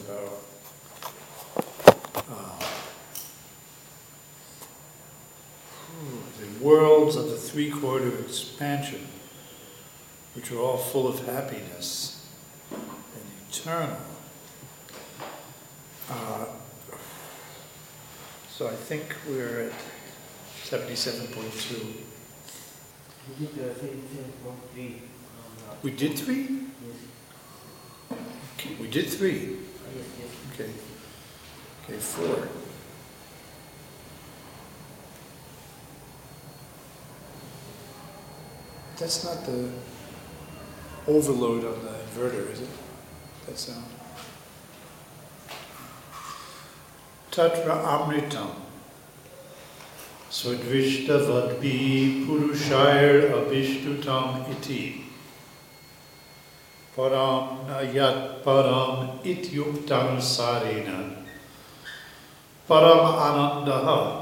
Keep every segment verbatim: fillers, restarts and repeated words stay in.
ago. Uh, the worlds of the three-quarter expansion, which are all full of happiness and eternal. Uh, so I think we're at seventy-seven point two. We did uh, seventy-seven point three. We did three? Yes. Okay, we did three. Yes, yes. Okay. Okay, four. That's not the overload on the inverter, is it? That sound. Tatra Amritam. Swadvishtavadbi Purushayar Abhishtutam iti. Param Nayat Param Ityuktam Sarena. Param Anandaha.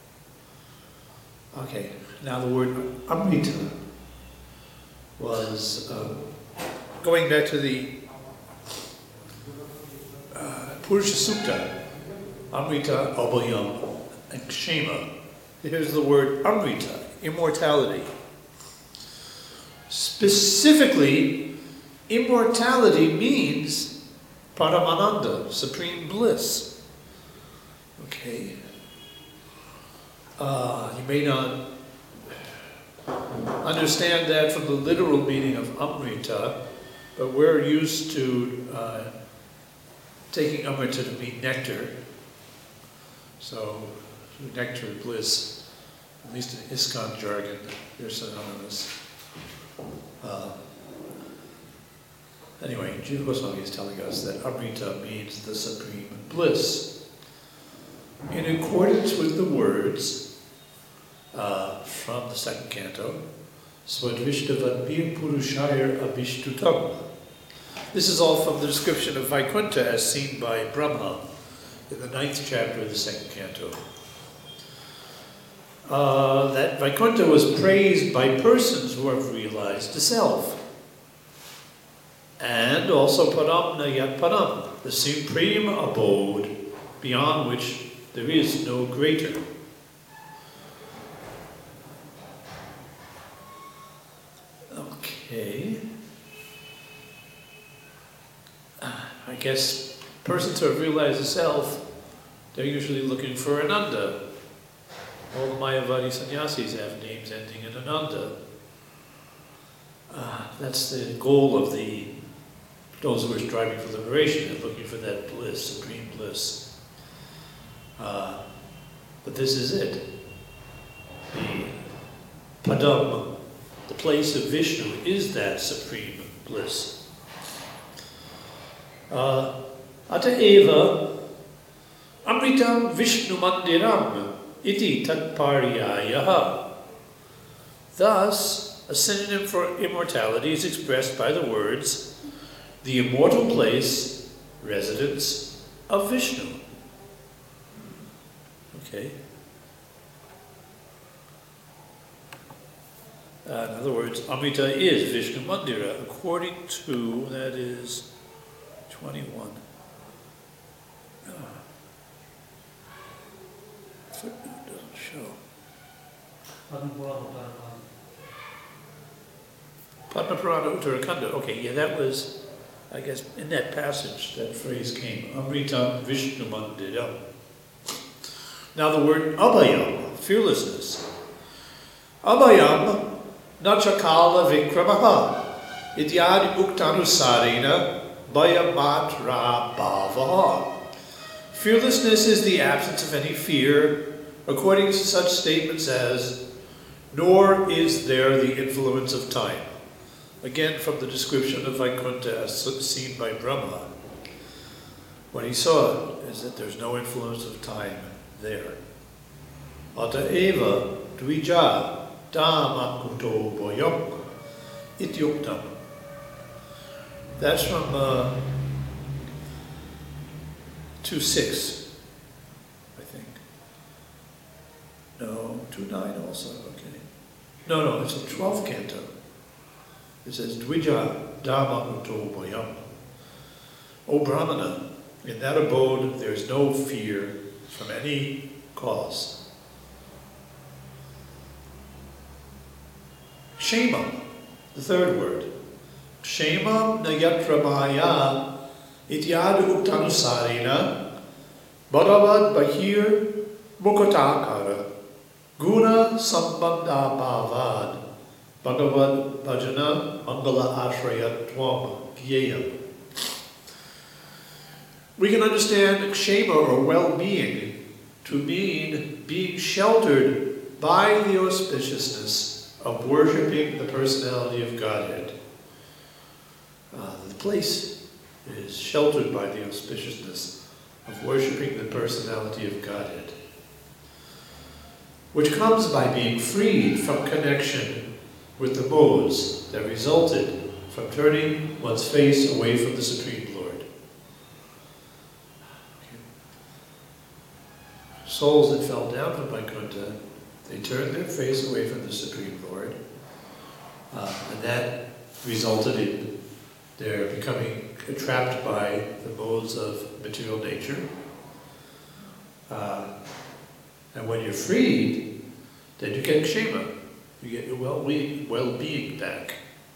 Okay, now the word Amrita was uh, going back to the uh, Purusha Sukta, Amrita Abhayam and Kshema. Here's the word Amrita, immortality. Specifically, immortality means Paramananda, supreme bliss. Okay. Uh, you may not understand that from the literal meaning of Amrita, but we're used to uh, taking Amrita to mean nectar. So, nectar, bliss, at least in ISKCON jargon, they're synonymous. Uh, anyway, Jiva Goswami is telling us that Amrita means the supreme bliss. In accordance with the words uh, from the second canto, Swadvishtavadbir Purushayar Abhishtutam. This is all from the description of Vaikuntha as seen by Brahma in the ninth chapter of the second canto. Uh, that Vaikuntha was praised by persons who have realized the self. And also Param Nayat Param, the supreme abode beyond which there is no greater. Okay. I guess persons who have realized the self, they're usually looking for Ananda. All the Mayavadi sannyasis have names ending in Ananda. Uh, that's the goal of the those who are striving for liberation and looking for that bliss, supreme bliss. Uh, but this is it. The Padam, the place of Vishnu, is that supreme bliss. Uh, Ata eva Amritam Vishnu Mandiram iti tatparyayaha. Thus, a synonym for immortality is expressed by the words, the immortal place, residence of Vishnu. Okay. Uh, in other words, Amrita is Vishnu Mandira, according to, that is, twenty-one. Uh, footnote doesn't show. Padma-purana Uttarakhanda. Okay, yeah, that was, I guess, in that passage, that phrase came. Amrita Vishnu Mandiram. Now the word abhayam, fearlessness. Abhayam nachakala vikramaha idyadi muktanusarena bhayamatra bhavaha. Fearlessness is the absence of any fear, according to such statements as, nor is there the influence of time. Again, from the description of Vaikuntha as seen by Brahma, what he saw is that there's no influence of time there. Ata eva dvija damakuto boyam ityuktam. That's from uh, two six, I think. No, two nine also, okay. No, no, it's the twelfth canto. It says, Dvija Dhamma Uto Boyam. O Brahmana, In that abode, there is no fear from any cause. Shema, the third word. Shema nayatra maya ityad uktanusarena bhagavad bahir mukatakara guna sambandha bhavad bhagavad bhajana mangala ashrayatvam gyeyam. We can understand kshema, or well-being, to mean being sheltered by the auspiciousness of worshipping the personality of Godhead. Uh, the place is sheltered by the auspiciousness of worshipping the personality of Godhead, which comes by being freed from connection with the modes that resulted from turning one's face away from the Supreme Lord. Souls that fell down from Vaikuntha, they turned their face away from the Supreme Lord, uh, and that resulted in their becoming trapped by the modes of material nature. Uh, and when you're freed, then you get kshema, you get your well-being, well-being back.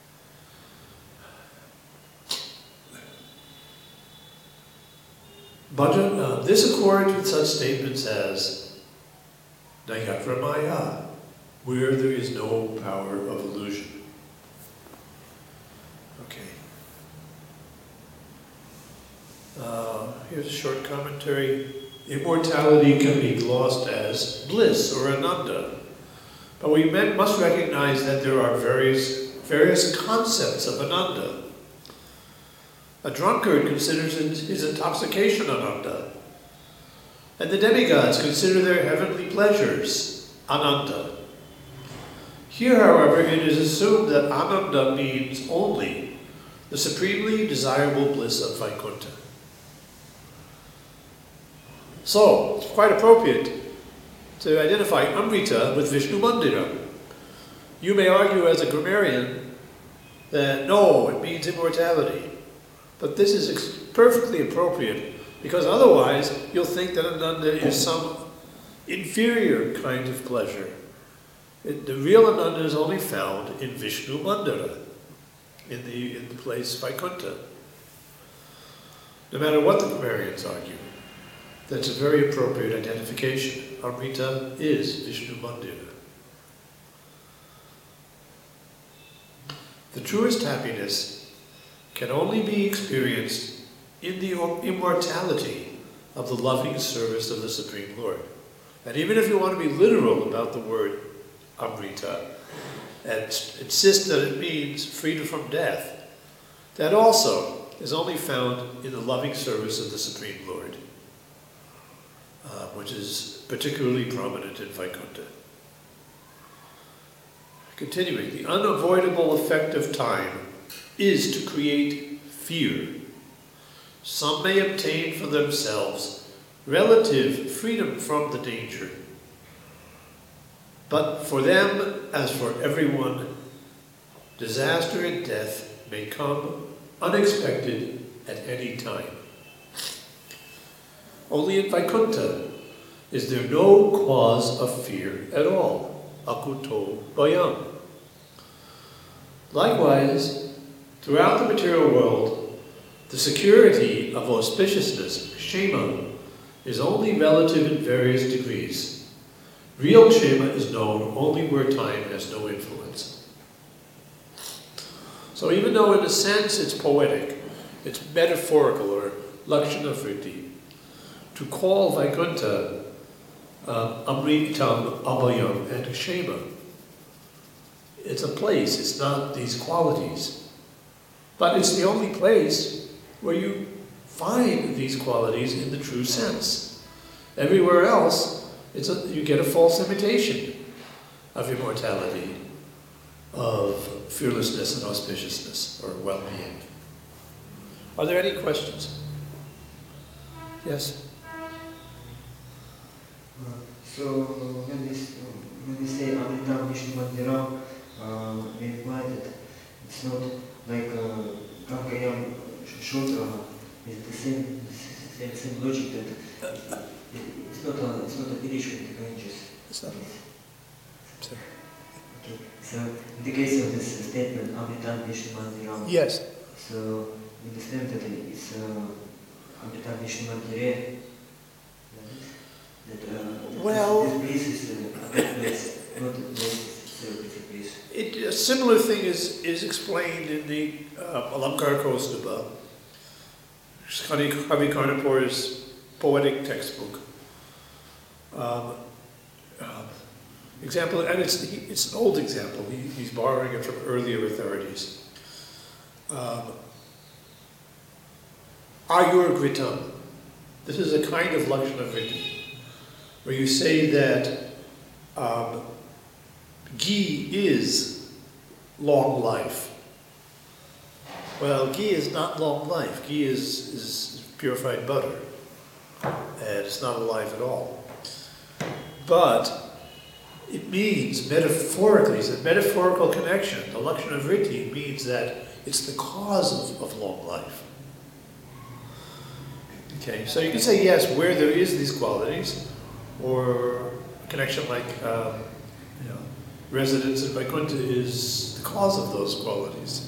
Bhajan, uh, this accords with such statements as Nayatra Maya, where there is no power of illusion. Okay. Uh, here's a short commentary. Immortality can be glossed as bliss or ananda, but we must recognize that there are various, various concepts of ananda. A drunkard considers his intoxication ananda, and the demigods consider their heavenly pleasures ananda. Here, however, it is assumed that ananda means only the supremely desirable bliss of Vaikuntha. So, it's quite appropriate to identify Amrita with Vishnu Mandira. You may argue as a grammarian that no, it means immortality. But this is ex perfectly appropriate, because otherwise you'll think that Ananda is some inferior kind of pleasure. It, the real Ananda is only found in Vishnu Mandira, in the, in the place Vaikuntha. No matter what the grammarians argue, that's a very appropriate identification. Amrita is Vishnu Mandira. The truest happiness can only be experienced in the immortality of the loving service of the Supreme Lord. And even if you want to be literal about the word Amrita and insist that it means freedom from death, that also is only found in the loving service of the Supreme Lord, uh, which is particularly prominent in Vaikuntha. Continuing, the unavoidable effect of time is to create fear. Some may obtain for themselves relative freedom from the danger, but for them, as for everyone, disaster and death may come unexpected at any time. Only in Vaikuntha is there no cause of fear at all. Akuto Bhayam. Likewise, throughout the material world, the security of auspiciousness, kshema, is only relative in various degrees. Real kshema is known only where time has no influence. So even though in a sense it's poetic, it's metaphorical or lakshana vritti, to call Vaikuntha uh, Amritam, Abhayam, and Kshema, it's a place, it's not these qualities. But it's the only place where you find these qualities in the true sense. Everywhere else, it's a, you get a false imitation of immortality, of fearlessness and auspiciousness, or well-being. Are there any questions? Yes? Uh, so, when we, when we say Amrita Vishnu Mandira, uh, we imply that it's not like Prakayam Shutra, it's the same, same, same logic that it, it's not a, it's not a perishable technologies. It's not. So, Okay, so in the case of this statement, Amritam Vishnu Mandiram, yes. so we understand that it's uh, Amritam Vishnu Mandire, that uh, Well, this place is uh, a good place, not a place, it's a good place. It, a similar thing is, is explained in the uh, Alamkar Kostubha, Kavi Karnapur's poetic textbook. Um, uh, example, and it's, he, it's an old example, he, he's borrowing it from earlier authorities. Um, Ayur Gritam. This is a kind of Lakshana Vritti, where you say that um, ghee is long life. Well, ghee is not long life. Ghee is, is purified butter, and it's not alive at all. But it means, metaphorically, it's a metaphorical connection. The Lakshana Vritti means that it's the cause of, of long life. Okay, so you can say yes, where there is these qualities, or a connection like um, you know, residence in Vaikuntha is the cause of those qualities.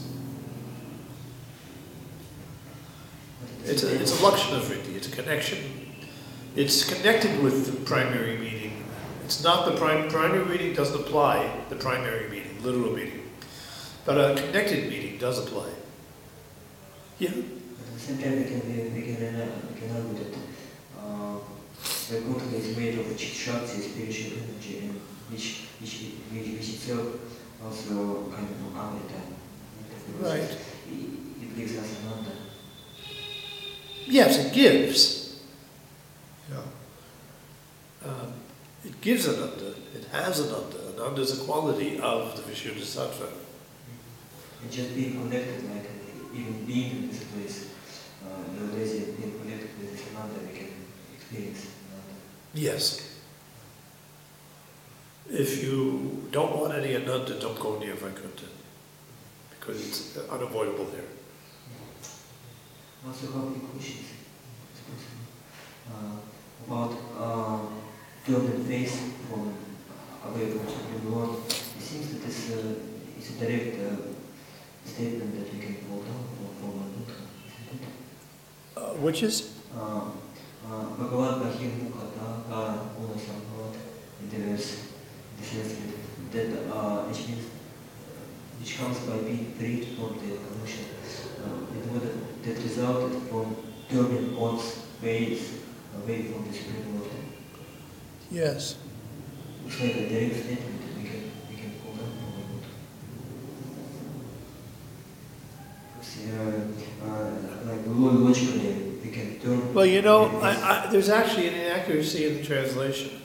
It's a, it's a Lakshana Vritti, it's a connection. It's connected with the primary meaning. It's not the prim primary meaning doesn't apply the primary meaning, literal meaning. But a connected meaning does apply. Yeah? At the same time, we can, we, we can, uh, we can argue that uh, Vaikuntha is made of Shakti, spiritual energy, and which, which, which, which itself also kind of Amrita. Right. It, it gives us ananda. Yes, it gives. Yeah. Um, it gives ananda. It has ananda. Ananda is a quality of the Vishuddha Sattva. And just being connected, like even being in this place, uh, already being connected with this ananda, we can experience ananda. Yes. If you don't want any ananda, don't go near Vaikuntha, because it's unavoidable there. Also, have any questions uh, about uh, turning face from away from Supreme Lord? It seems that this uh, is a direct uh, statement that we can pull down from from Buddha, isn't it? Uh, which is? Bhagavan Bahir Mukhata Kara Una Sambhavat in the verse, the Sanskrit, that uh, which means which comes by being freed from the connection. Uh, in order that resulted from turning one's ways away from the Supreme Lord. Yes. It's like a direct statement that we can we can pull down from the Buddha. Because uh, uh, like logically we can turn. Well, you know, I, I, there's actually an inaccuracy in the translation.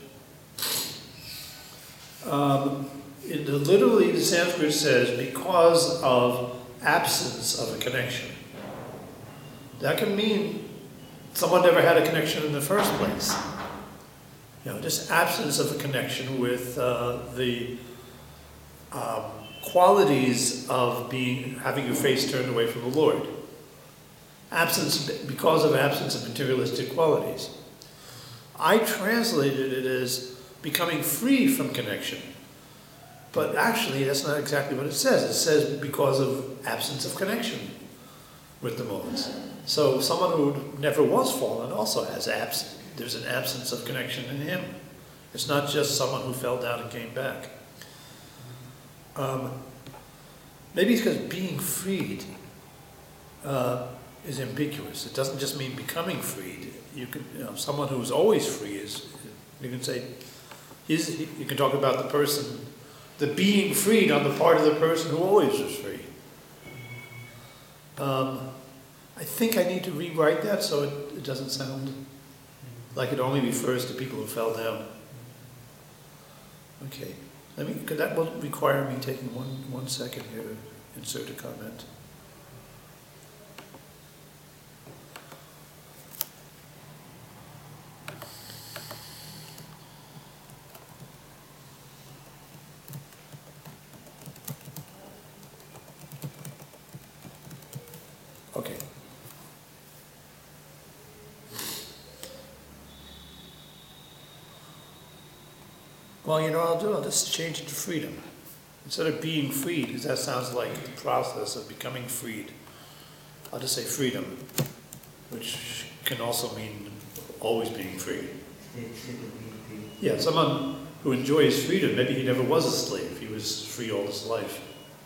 Um, it, literally, the Sanskrit says because of absence of a connection. That can mean someone never had a connection in the first place. You know, just absence of a connection with uh, the um, qualities of being having your face turned away from the Lord. Absence because of absence of materialistic qualities. I translated it as becoming free from connection. But actually, that's not exactly what it says. It says because of absence of connection with the modes. So someone who never was fallen also has absence. There's an absence of connection in him. It's not just someone who fell down and came back. Um, maybe it's because being freed uh, is ambiguous. It doesn't just mean becoming freed. You can, you know, someone who's always free is. You can say, he's, you can talk about the person. The being freed on the part of the person who always was free. Um, I think I need to rewrite that so it, it doesn't sound like it only refers to people who fell down. Okay, let me, because that will require me taking one, one second here to insert a comment. Okay. Well, you know what I'll do? I'll just change it to freedom. Instead of being freed, because that sounds like the process of becoming freed, I'll just say freedom, which can also mean always being free. State, state of being free. Yeah, someone who enjoys freedom, maybe he never was a slave, he was free all his life.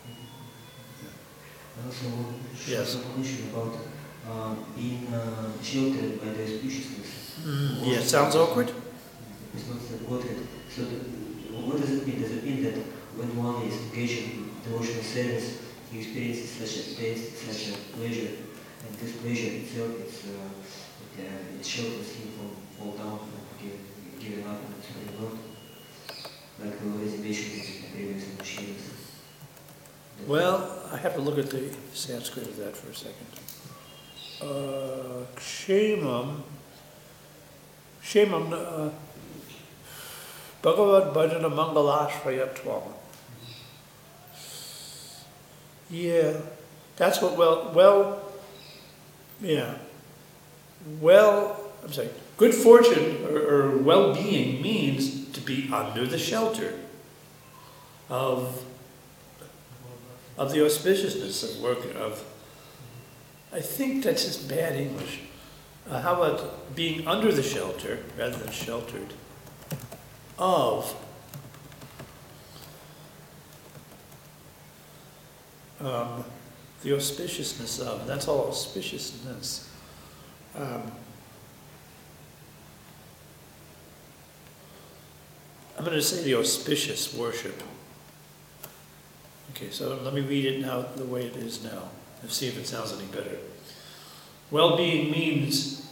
Also, Yes. short conclusion about uh, being uh, sheltered by the auspiciousness. Mm, yeah, sounds awkward? It's not that quoted. So, the, what does it mean? Does it mean that when one is engaged in devotional service, he experiences such a taste, such a pleasure, and this pleasure itself, it's, uh, it, uh, it shelters him from fall down, from giving, giving up on the Supreme Lord, like we already mentioned in the previous initiatives. Well, I have to look at the Sanskrit of that for a second. Uh, Kshemam, Kshemam, uh, Bhagavad Bhajana Mangalashvayatvam. Yeah, that's what well, well, yeah. Well, I'm sorry, good fortune or, or well-being means to be under the shelter of of the auspiciousness of work of, I think that's just bad English. Uh, how about being under the shelter, rather than sheltered, of um, the auspiciousness of, that's all auspiciousness. Um, I'm going to say the auspicious worship. Okay, so let me read it now the way it is now and see if it sounds any better. Well-being means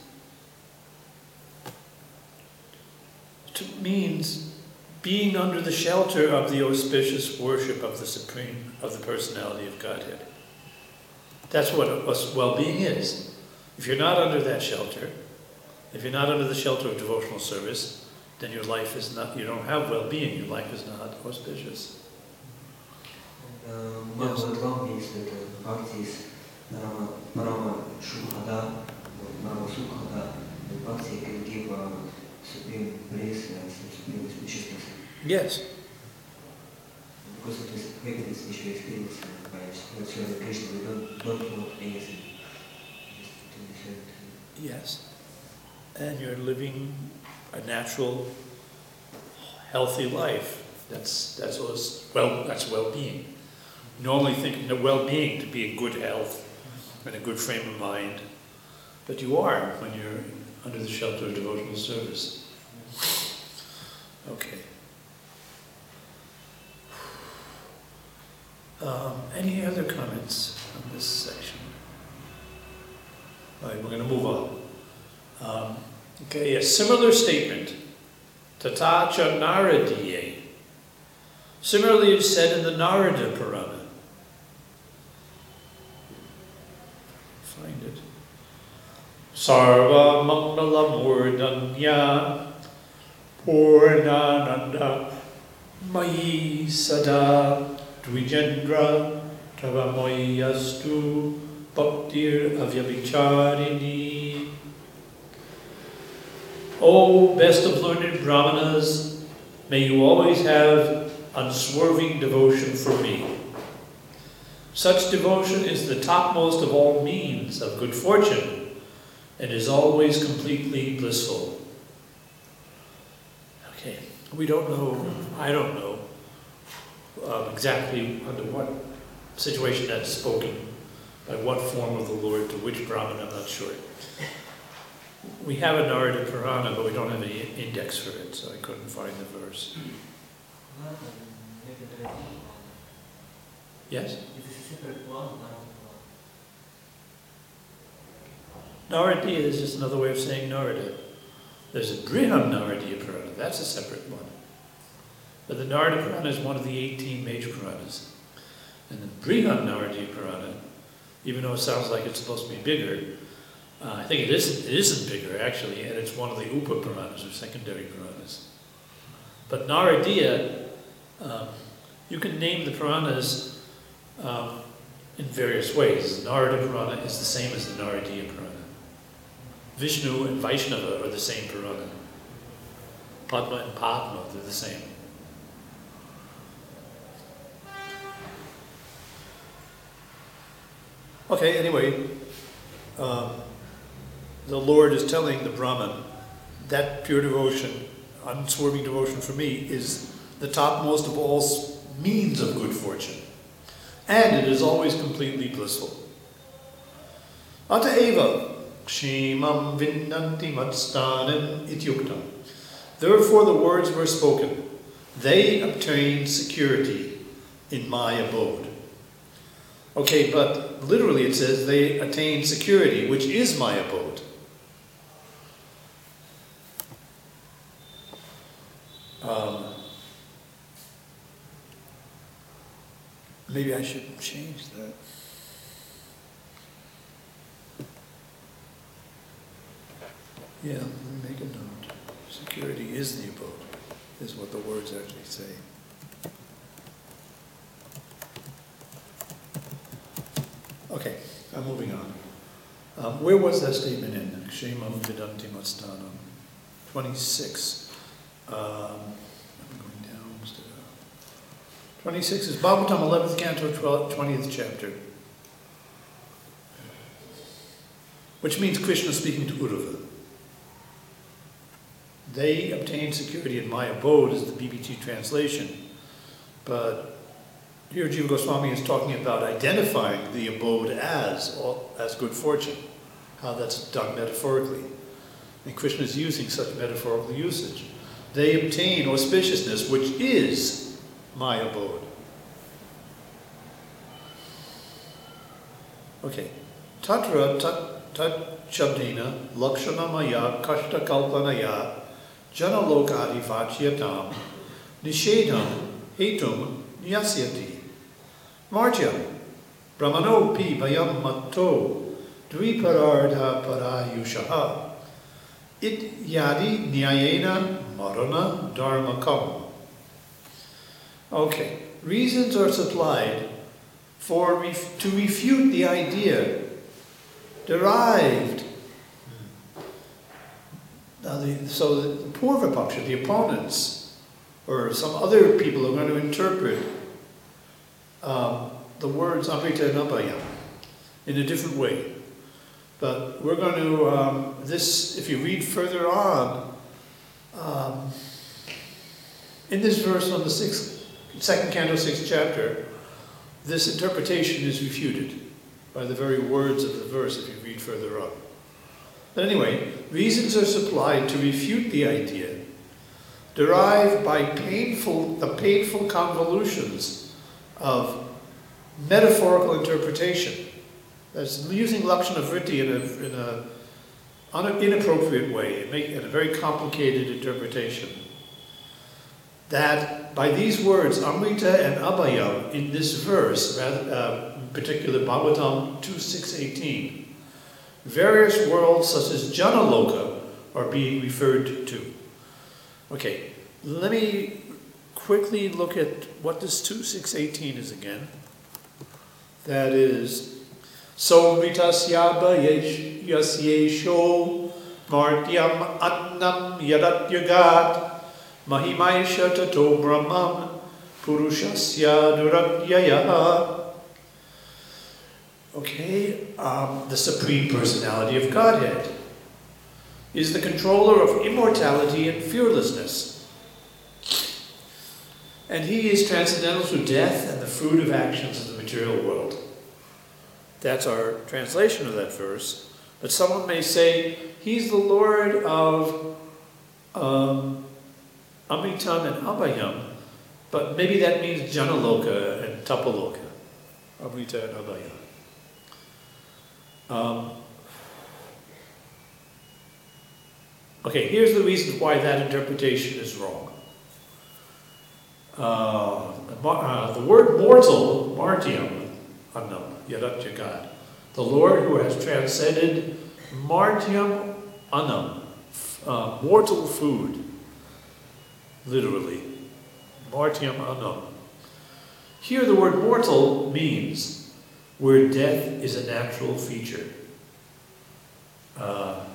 to, means being under the shelter of the auspicious worship of the Supreme, of the Personality of Godhead. That's what well-being is. If you're not under that shelter, if you're not under the shelter of devotional service, then your life is not, you don't have well-being, your life is not auspicious. Uh, Bhagavad Gita means that uh, bhakti is parama, parama shukhada, or parama sukhada, and bhakti can give uh, supreme bliss and supreme auspiciousness. Yes. Because of this happiness which we experience uh, by Lord Sri Krishna, we don't, don't want anything. Just to be served. Yes. And you're living a natural, healthy life. That's that's what's, well. That's well-being. Normally thinking of well-being to be in good health and a good frame of mind, but you are when you're under the shelter of devotional service. Okay. Um, any other comments on this section? All right, we're going to move on. Um, okay, a similar statement. Tatacha Naradiye. Similarly, it's said in the Narada Purana. Find it. Sarva Mangala Murdanya Purnananda Mayi Sada Dvijendra Tavamoyastu Bhaktir Avyabhicharini. O best of learned Brahmanas, may you always have unswerving devotion for me. Such devotion is the topmost of all means of good fortune and is always completely blissful. Okay, we don't know, I don't know uh, exactly under what situation that's spoken, by what form of the Lord, to which Brahman, I'm not sure. We have a Narada Purana, but we don't have any index for it, so I couldn't find the verse. Yes? Naradiya is just another way of saying Narada. There's a Briham Naradiya Purana, that's a separate one. But the Narada Purana is one of the eighteen major Puranas. And the Briham Naradiya Purana, even though it sounds like it's supposed to be bigger, uh, I think it isn't, it isn't bigger actually, and it's one of the Upa Puranas, or secondary Puranas. But Naradiya, um, you can name the Puranas um, in various ways. The Narada Purana is the same as the Naradiya Purana. Vishnu and Vaishnava are the same Purana. Padma and Padma, they're the same. Okay, anyway, um, the Lord is telling the Brahman that pure devotion, unswerving devotion for me, is the topmost of all means of good fortune. And it is always completely blissful. Ata eva kshemam vinnanti matstanim ityuktam. Therefore the words were spoken. They obtain security in my abode. Okay, but literally it says they attain security, which is my abode. Um, maybe I should change that. Yeah, let me make a note. Security is the abode, is what the words actually say. Okay, I'm moving on. Um, where was that statement in? Kshemam vidanti matstanam. twenty-six. Um, I'm going down instead of. twenty-six is Bhagavatam, eleventh canto, twentieth chapter. Which means Krishna speaking to Uddhava. They obtain security in my abode is the B B T translation. But here Jiva Goswami is talking about identifying the abode as, as good fortune, how that's done metaphorically. And Krishna is using such metaphorical usage. They obtain auspiciousness, which is my abode. Okay. Tatra tat, tat shabdena lakshanamaya kashta kalpanaya janalokadi vachyatam nishedam hetum nyasyati martyam brahmano pi vayam matto dviparardha parayushaha it yadi nyayena marana dharmakam. Okay, reasons are supplied for ref to refute the idea derived. Now, the, so the Purva Paksha, the opponents, or some other people are going to interpret um, the words Amrita and Abhayam in a different way. But we're going to, um, this, if you read further on, um, in this verse on the sixth, second canto, sixth chapter, this interpretation is refuted by the very words of the verse if you read further on. But anyway, reasons are supplied to refute the idea, derived by painful, the painful convolutions of metaphorical interpretation. That's using Lakshana Vritti in a, in a on an inappropriate way, in a very complicated interpretation. That by these words, Amrita and Abhayam, in this verse, rather, uh, in particular Bhagavatam two six eighteen, various worlds such as Janaloka are being referred to. Okay, let me quickly look at what this two six eighteen is again. That is, Somritasyaba yasyesho martyam annam yadat yagat mahimaisha tato brahmam purushasya duratyaya. Okay, um, the Supreme Personality of Godhead is the controller of immortality and fearlessness. And he is transcendental to death and the fruit of actions of the material world. That's our translation of that verse. But someone may say, he's the Lord of um, Amritam and Abhayam, but maybe that means Janaloka and Tapaloka, Amrita and Abhayam. Um, okay, here's the reason why that interpretation is wrong. Uh, uh, the word mortal, martyam, annam, yadat jagat, the Lord who has transcended martyam annam, uh, mortal food, literally, martyam annam. Here the word mortal means where death is a natural feature. Uh,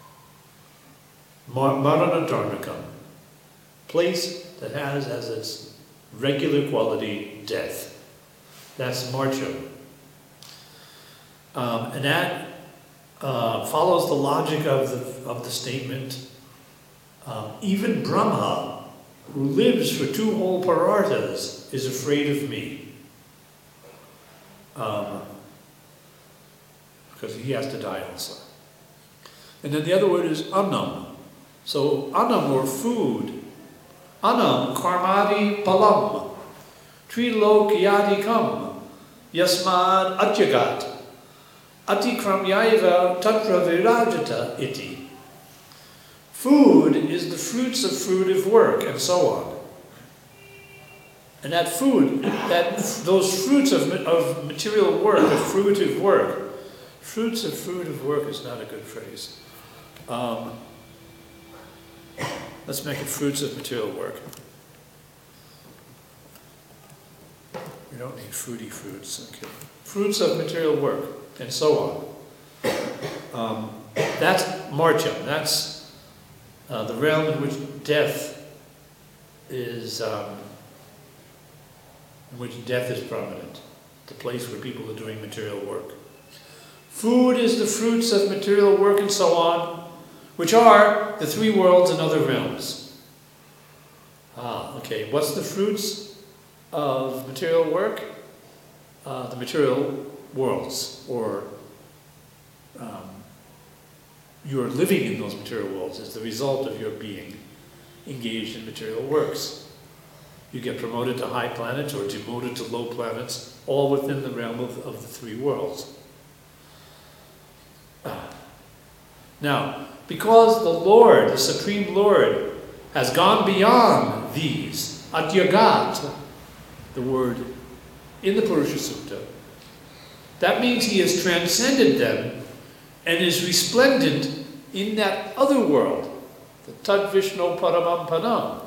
Marana Dharmakam, place that has as its regular quality death. That's martyam. Um, and that uh, follows the logic of the, of the statement, um, even Brahma, who lives for two whole pararthas, is afraid of me. Um, because he has to die also. And then the other word is annam. So annam, or food. Annam karmadi palam. Trilokyadikam. Yasmad atyagat. Atikramyaiva tatra virajata iti. Food is the fruits of fruitive work, and so on. And that food, that those fruits of, of material work, of fruitive work, fruits of fruitive work is not a good phrase. Um, let's make it fruits of material work. We don't need fruity fruits. Okay. Fruits of material work, and so on. Um, that's martyrdom. That's uh, the realm in which death is, um, in which death is prominent. The place where people are doing material work. Food is the fruits of material work, and so on, which are the three worlds and other realms. Ah, okay. What's the fruits of material work? Uh, the material worlds, or um, you're living in those material worlds as the result of your being engaged in material works. You get promoted to high planets or demoted to low planets, all within the realm of, of the three worlds. Now, because the Lord, the Supreme Lord, has gone beyond these, atyagat, the word in the Purusha Sutta, that means he has transcended them and is resplendent in that other world, the Tad Vishnu Paramam Panam.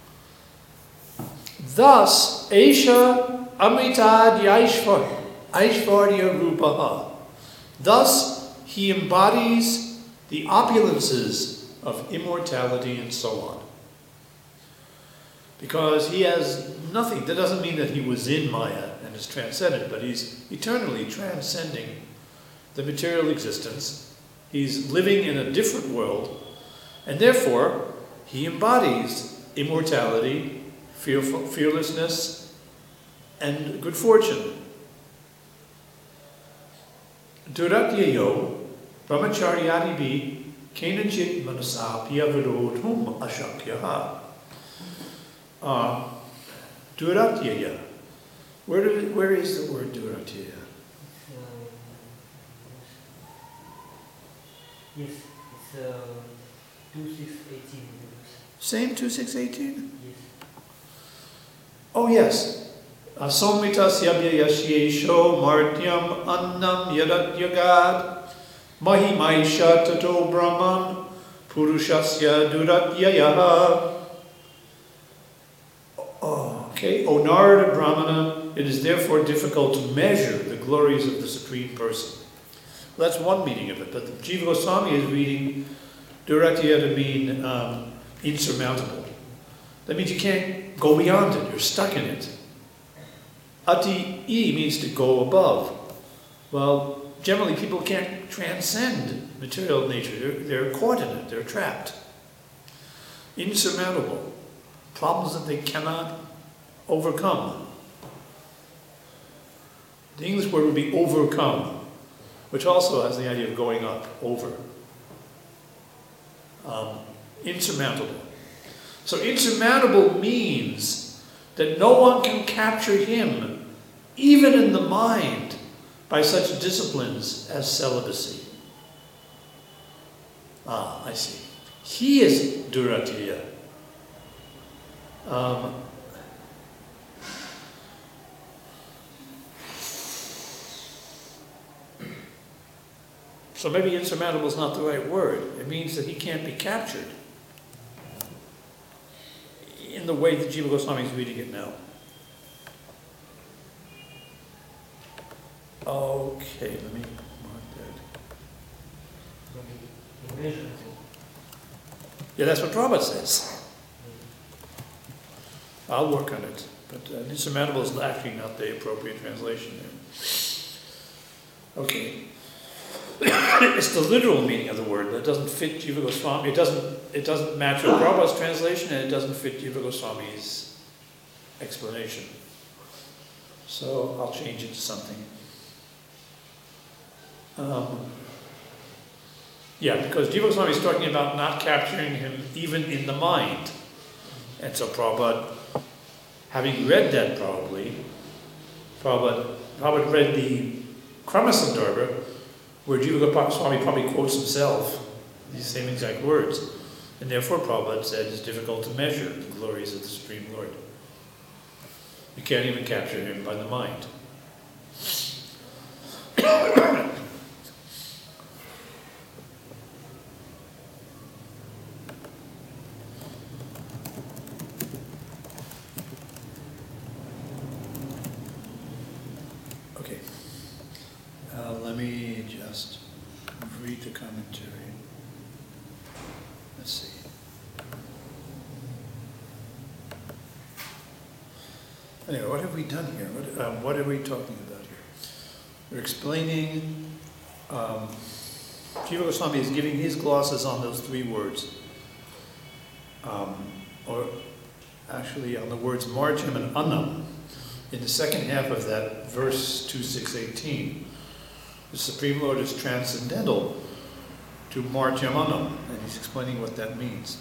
Thus, Esha Amritad Yaishvar, Aishvarya Rupaha. Thus, he embodies the opulences of immortality and so on. Because he has nothing. That doesn't mean that he was in Maya and is transcendent, but he's eternally transcending the material existence. He's living in a different world, and therefore he embodies immortality, fearful, fearlessness, and good fortune. Duratyayo brahmacharyadibi kenachit manasa piyavirodhum ashakyaha. Uh, Duratyaya. Where did it, where is the word Duratyaya? Uh, yes, it's uh, two six eighteen. Same two six eighteen? Yes. Oh yes. Asomita syabya yashyesho martyam annam yadatyagad mahimaisha tato brahman purushasya duratyaya. Okay, O Narada Brahmana, it is therefore difficult to measure the glories of the Supreme Person. Well, that's one meaning of it, but Jiva Goswami is reading Duratya to mean um, insurmountable. That means you can't go beyond it, you're stuck in it. Ati I means to go above. Well, generally people can't transcend material nature, they're, they're caught in it, they're trapped. Insurmountable. Problems that they cannot overcome. The English word would be overcome, which also has the idea of going up, over. Um, insurmountable. So insurmountable means that no one can capture him, even in the mind, by such disciplines as celibacy. Ah, I see. He is Duratya. Um, so maybe insurmountable is not the right word. It means that he can't be captured in the way that Jiva Goswami is reading it now. Okay, let me mark that. Immeasurable. Yeah, that's what Prabhupada says. I'll work on it, but uh, insurmountable is actually not the appropriate translation there. Okay. it's the literal meaning of the word that doesn't fit Jiva Goswami. It doesn't, it doesn't match with Prabhupada's translation, and it doesn't fit Jiva Goswami's explanation. So I'll change it to something. Um, yeah, because Jiva Goswami is talking about not capturing him even in the mind. And so Prabhupada, having read that probably, Prabhupada, Prabhupada read the Kramasandarbha, where Jiva Goswami probably quotes himself, these same exact words. And therefore Prabhupada said it's difficult to measure the glories of the Supreme Lord. You can't even capture him by the mind. Okay. Uh, let me just read the commentary. Let's see. Anyway, what have we done here? What, um, what are we talking about here? We're explaining, um, Jiva Goswami is giving his glosses on those three words. Um, or actually on the words Marjam and Annam. In the second half of that verse two six eighteen, the Supreme Lord is transcendental to Marjam Annam, and he's explaining what that means.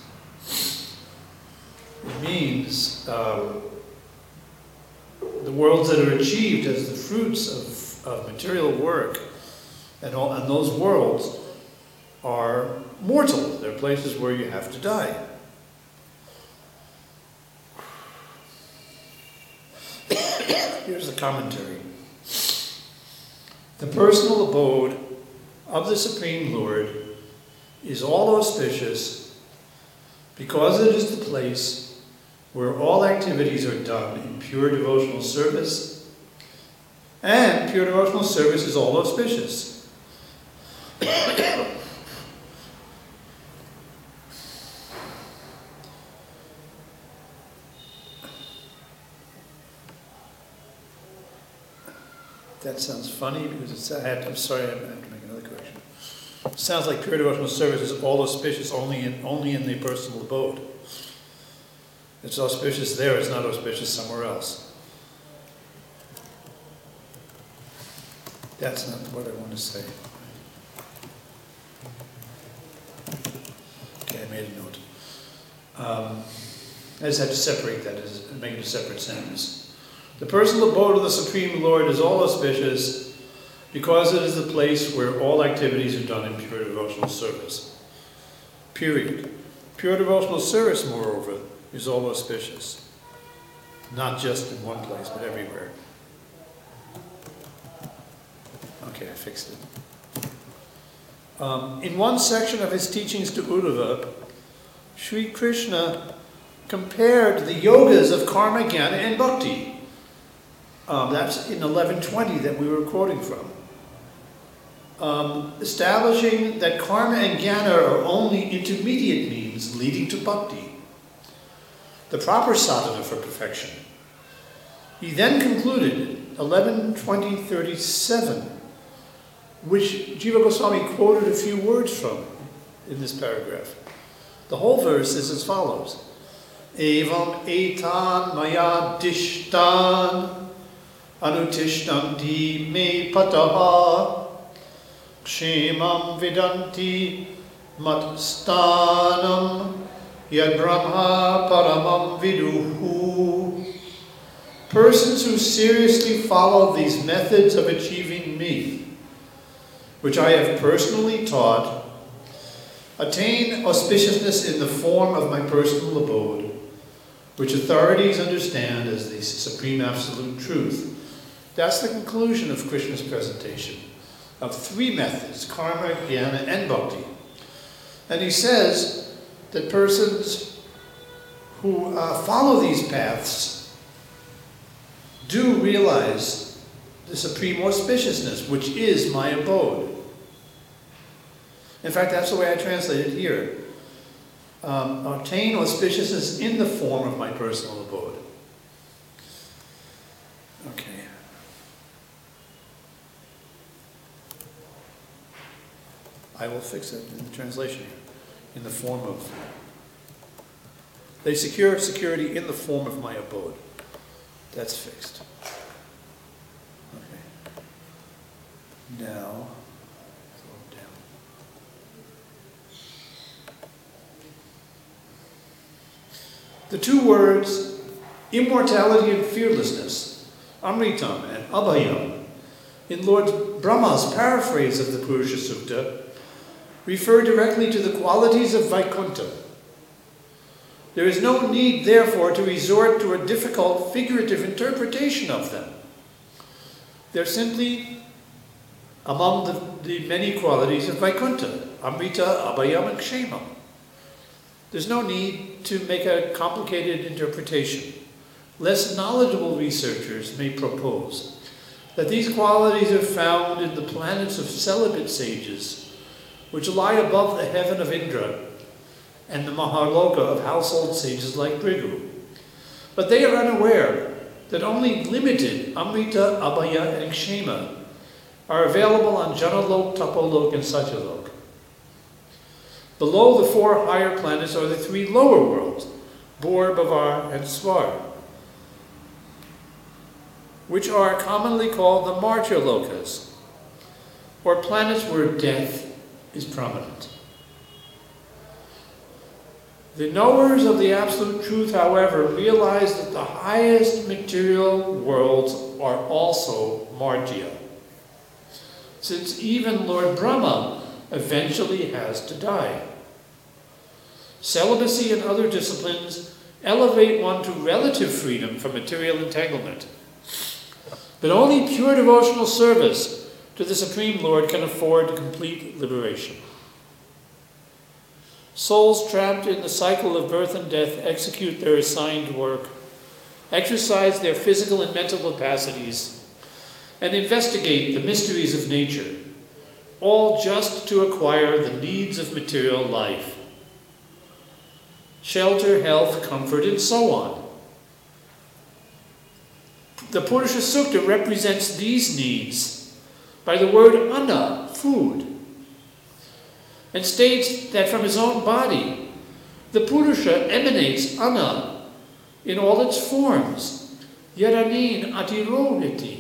It means uh, the worlds that are achieved as the fruits of, of material work, and, all, and those worlds are mortal. They're places where you have to die. Here's the commentary. The personal abode of the Supreme Lord is all auspicious because it is the place where all activities are done in pure devotional service, and pure devotional service is all auspicious. That sounds funny because it's, I have to, I'm sorry, I have to make another correction. It sounds like pure devotional service is all auspicious only in, only in the personal abode. It's auspicious there, it's not auspicious somewhere else. That's not what I want to say. Okay, I made a note. Um, I just have to separate that and make it a separate sentence. The personal abode of the Supreme Lord is all auspicious because it is the place where all activities are done in pure devotional service. Period. Pure devotional service, moreover, is all auspicious. Not just in one place, but everywhere. Okay, I fixed it. Um, in one section of his teachings to Uddhava, Sri Krishna compared the yogas of karma, jnana, and bhakti. Um, that's in eleven twenty that we were quoting from. Um, establishing that karma and jnana are only intermediate means leading to bhakti, the proper sadhana for perfection. He then concluded, eleven twenty thirty-seven, which Jiva Goswami quoted a few words from in this paragraph. The whole verse is as follows. Evam etan maya dishtan anutishtanti me pataha kshemam vidanti matstanam yad brahma paramam viduhu. Persons who seriously follow these methods of achieving me, which I have personally taught, attain auspiciousness in the form of my personal abode, which authorities understand as the supreme absolute truth. That's the conclusion of Krishna's presentation of three methods, karma, jnana, and bhakti. And he says that persons who uh, follow these paths do realize the supreme auspiciousness, which is my abode. In fact, that's the way I translate it here. Um, obtain auspiciousness in the form of my personal abode. Okay. I will fix it in the translation here, in the form of, they secure security in the form of my abode. That's fixed. Okay. Now, slow down. The two words, immortality and fearlessness, Amritam and Abhayam, in Lord Brahma's paraphrase of the Purusha Sukta, refer directly to the qualities of Vaikuntha. There is no need, therefore, to resort to a difficult figurative interpretation of them. They're simply among the, the many qualities of Vaikuntha, Amrita, Abhayam, and Kshemam. There's no need to make a complicated interpretation. Less knowledgeable researchers may propose that these qualities are found in the planets of celibate sages, which lie above the heaven of Indra, and the Mahaloka of household sages like Bhrigu. But they are unaware that only limited Amrita, Abhaya, and Kshema are available on Janalok, Tapolok, and Satyalok. Below the four higher planets are the three lower worlds, Bor, Bavar, and Swar, which are commonly called the Martyalokas, or planets where death is prominent. The knowers of the absolute truth, however, realize that the highest material worlds are also Martya, since even Lord Brahma eventually has to die. Celibacy and other disciplines elevate one to relative freedom from material entanglement. But only pure devotional service to the Supreme Lord can afford complete liberation. Souls trapped in the cycle of birth and death execute their assigned work, exercise their physical and mental capacities, and investigate the mysteries of nature, all just to acquire the needs of material life. Shelter, health, comfort, and so on. The Purusha Sukta represents these needs by the word anna, food, and states that from his own body, the Purusha emanates anna in all its forms. Yadanin atirohiti.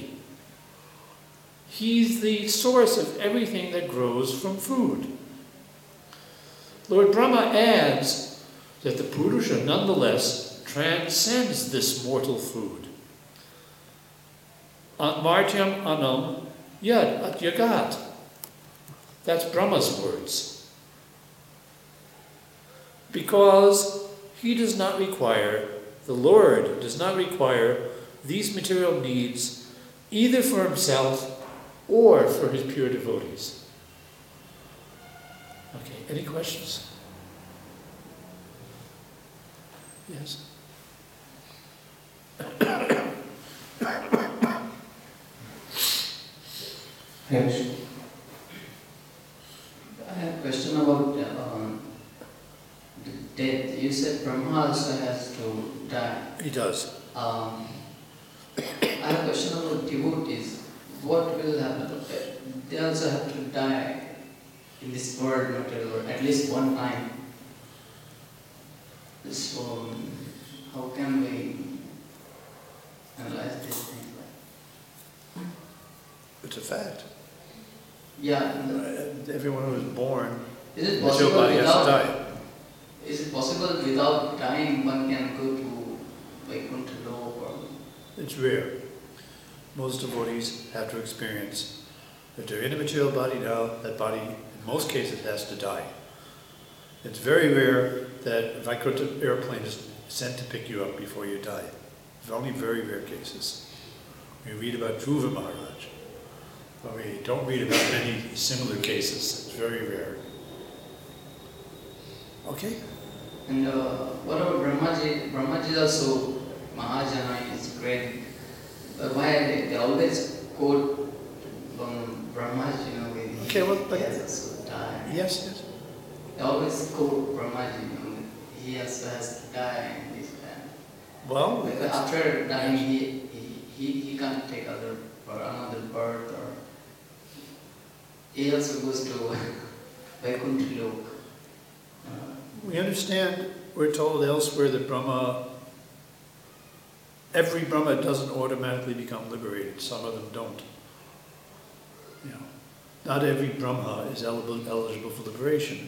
He's the source of everything that grows from food. Lord Brahma adds that the Purusha nonetheless transcends this mortal food. Martyam anam yad at yagat. That's Brahma's words. Because he does not require, the Lord does not require these material needs either for himself or for his pure devotees. Okay, any questions? Yes? Yes. I have a question about um, the death. You said Brahma also has to die. He does. Um, I have a question about devotees. What will happen? They also have to die in this world, material world, at least one time. So, how can we analyze these things? It's a fact. Yeah. Everyone who is born, Is it the possible body has to without? die. Is it possible without dying one can go to Vaikuntha Lok or? It's rare. Most devotees have to experience that they're in a material body now, that body in most cases has to die. It's very rare that a Vaikuntha airplane is sent to pick you up before you die. It's only very rare cases. We read about Dhruva Maharaj, but we don't read about many similar cases. It's very rare. Okay? And uh, what about Brahmaji? Brahmaji is also Mahajana, is great. But why they, they always quote um, Brahmaji, you know, with Okay, well, but- he has also died. Yes, yes. They always quote Brahmaji, you know, he also has to die and this and Well, that. Because after dying, he, he, he, he can't take other or another birth, or he also goes to Vaikuntha Lok. Uh, We understand, we're told elsewhere that Brahma, every Brahma doesn't automatically become liberated. Some of them don't. You know, not every Brahma is eligible, eligible for liberation.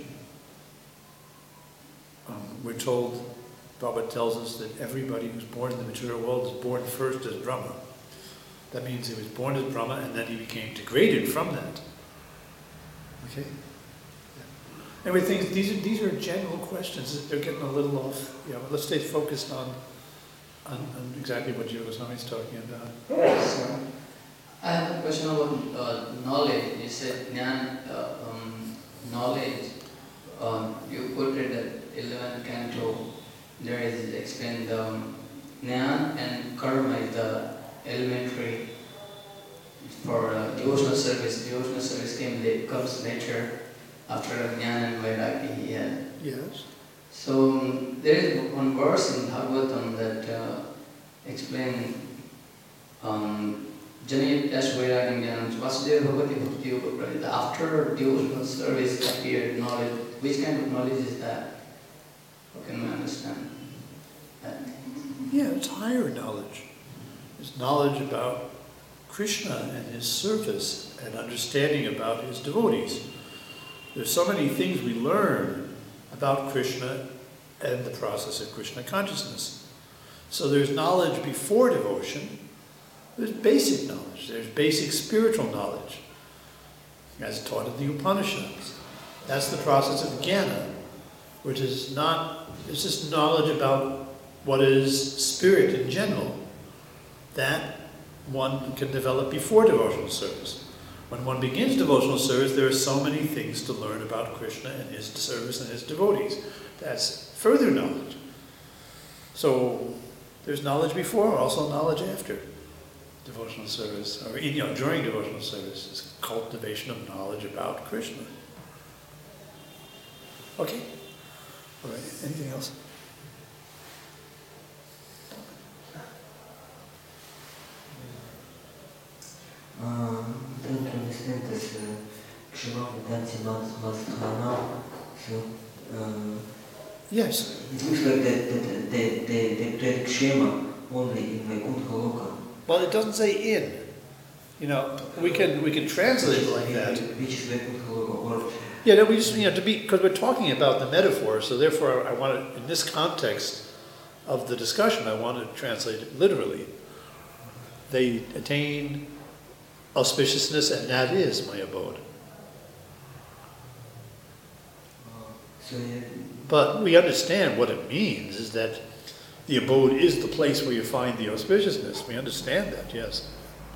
Um, we're told, Prabhupada tells us that everybody who's born in the material world is born first as Brahma. That means he was born as Brahma and then he became degraded from that. Okay? Anyway, things, these are these are general questions. They're getting a little off. Yeah, well, let's stay focused on, on, on exactly what Yoga Swami is talking about. So, I have a question about uh, knowledge. You said Jnana, uh, um, knowledge. Um, you put it at eleventh canto. There is explained um, Jnana and Karma is the elementary for uh, devotional service. Devotional service came late, comes later after Jnana and Vairagya. Yeah. Yes. So um, there is one verse in Bhagavatam that uh, explains um, Janayat Dash Vairagam Jnanam Vasudeva Bhavati Bhakti Yoga Pradita. After devotional service appeared knowledge. Which kind of knowledge is that? How can we understand that? Yeah, it's higher knowledge. It's knowledge about Krishna and his service and understanding about his devotees. There's so many things we learn about Krishna and the process of Krishna consciousness. So there's knowledge before devotion. There's basic knowledge. There's basic spiritual knowledge, as taught in the Upanishads. That's the process of jnana, which is not, it's just knowledge about what is spirit in general. That one can develop before devotional service. When one begins devotional service, there are so many things to learn about Krishna and his service and his devotees. That's further knowledge. So there's knowledge before, also knowledge after devotional service, or you know, during devotional service. It's cultivation of knowledge about Krishna. Okay. All right. Anything else? Uh, trying to understand this uh, Kshema Vedanti Masthana. So, uh, Yes. it looks like that, that they, they, they create Kshema only in Vaikuntha Loka. Well, it doesn't say in. You know, we can we can translate it like that. Which is Vaikuntha Loka, or Yeah, no, we just, you know, to be, because we're talking about the metaphor, so therefore I want to, in this context of the discussion, I want to translate it literally. They attain auspiciousness, and that is my abode. uh, so yeah, But we understand what it means, is that the abode is the place where you find the auspiciousness. We understand that, yes.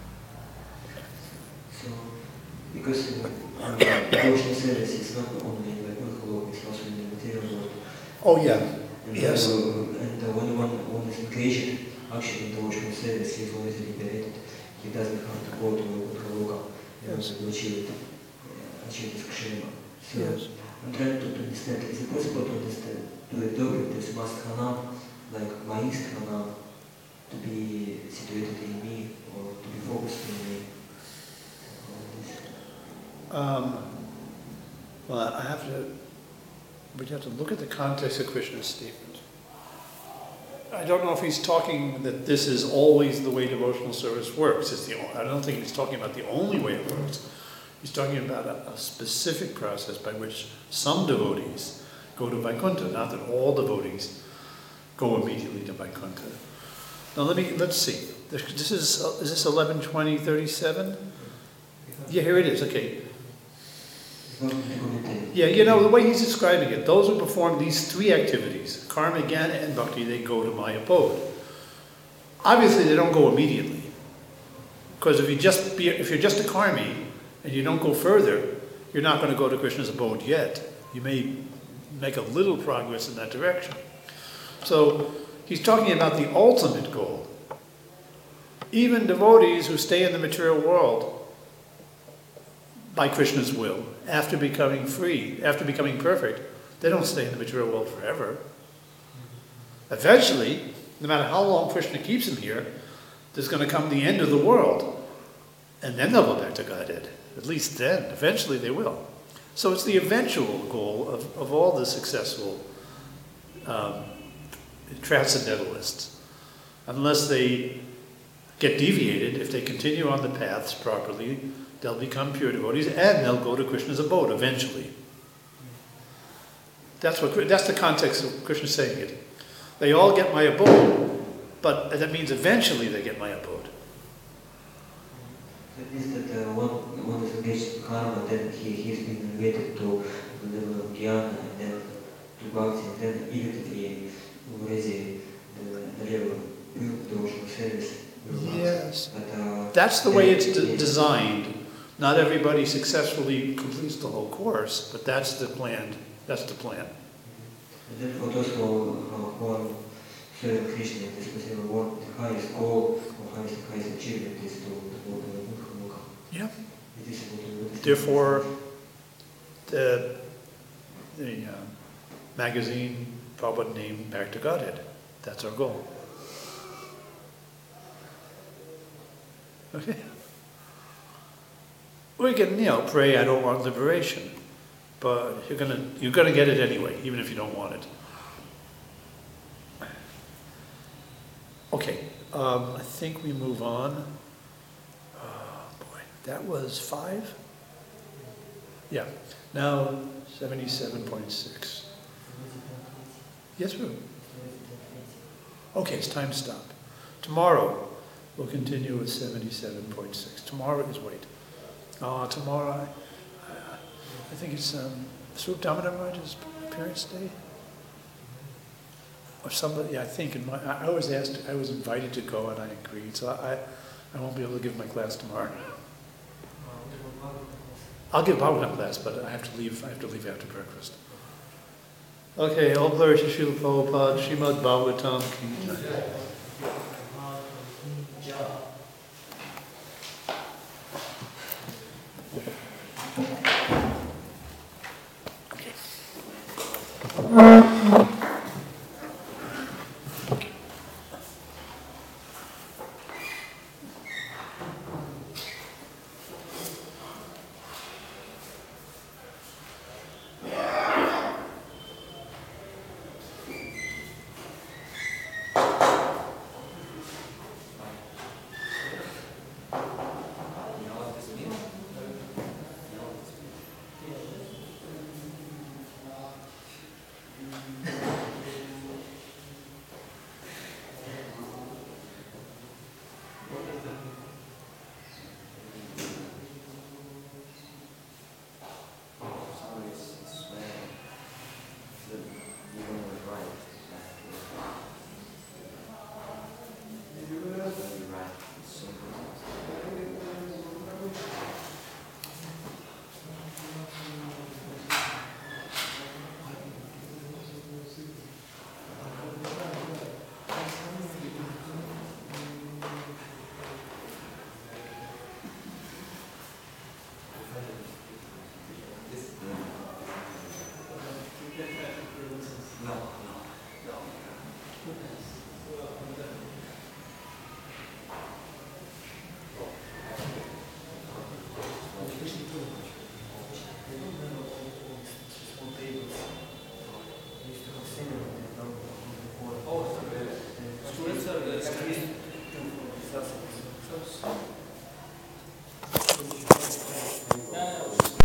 so because uh, devotional service is not only in Vaikuntha Loka, it's also in the material world. Oh, yeah. And, Yes. uh, and uh, when one, one is engaged actually in devotional service, he is always liberated. He doesn't have to go to Vaikuntha Loka in order Yes. to achieve it, uh, achieve this kshema. So Yes. I'm trying to, to understand, is it possible to understand, to interpret this Masthana like Mahisthana, to be situated in me or to be focused in me? Um, well, I have to, we have to look at the context of Krishna's statement. I don't know if he's talking that this is always the way devotional service works. It's the, I don't think he's talking about the only way it works. He's talking about a, a specific process by which some devotees go to Vaikuntha, not that all devotees go immediately to Vaikuntha. Now let me, let's see. This is, is this eleven twenty thirty-seven? Yeah, here it is, okay. Yeah, you know, the way he's describing it, those who perform these three activities, karma, jnana, and bhakti, they go to my abode. Obviously, they don't go immediately. Because if, you just be, if you're just a karmi, and you don't go further, you're not going to go to Krishna's abode yet. You may make a little progress in that direction. So, he's talking about the ultimate goal. Even devotees who stay in the material world, by Krishna's will, after becoming free, after becoming perfect, they don't stay in the material world forever. Eventually, no matter how long Krishna keeps them here, there's going to come the end of the world. And then they'll go back to Godhead. At least then. Eventually they will. So it's the eventual goal of, of all the successful um, transcendentalists. Unless they get deviated, if they continue on the paths properly, they'll become pure devotees and they'll go to Krishna's abode eventually. That's what that's the context of Krishna saying it. They all get my abode, but that means eventually they get my abode. It means that uh, one, one is engaged in karma, then he, he's been elevated to the level of jnana, and then to bhakti, and then immediately already the, the level of pure devotional service will rise. Yes. But, uh, That's the way it's de- yes. designed. Not everybody successfully completes the whole course, but that's the plan. That's the plan. And then for those who, uh, who are serving Krishna in this particular world, the highest goal or highest, highest achievement is to devote the Mukha Mukha. Yeah. It is about the- Therefore, the, the uh, magazine Prabhupada named Back to Godhead. That's our goal. Okay. We can, you know, pray, I don't want liberation, but you're gonna you're gonna get it anyway, even if you don't want it. Okay, um, I think we move on. Oh boy, that was five? Yeah, now seventy-seven point six. Yes, ma'am. Okay, it's time to stop. Tomorrow, we'll continue with seventy-seven point six. Tomorrow is, wait. Uh, tomorrow, I, I think it's um, Swarup Damodar Maharaj's appearance day? Or somebody, I think, in my, I, I was asked, I was invited to go and I agreed, so I, I won't be able to give my class tomorrow. I'll give Bhagavatam class, but I have to leave, I have to leave after breakfast. Okay, all glory to Srila Prabhupada, Srimad Bhagavatam Ki Jai. Yeah.